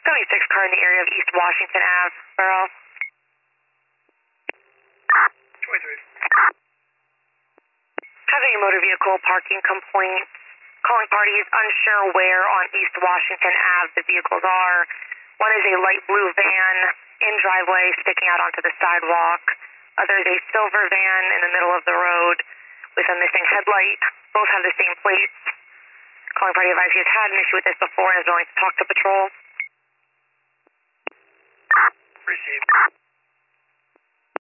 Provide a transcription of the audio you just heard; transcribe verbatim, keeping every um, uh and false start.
seventy-six car in the area of East Washington Ave, Borough. twenty-three. Having a motor vehicle parking complaint. Calling parties unsure where on East Washington Ave the vehicles are. One is a light blue van in driveway sticking out onto the sidewalk. Other is a silver van in the middle of the road with a missing headlight. Both have the same plates. Calling party advice he has had an issue with this before and is willing to talk to patrol.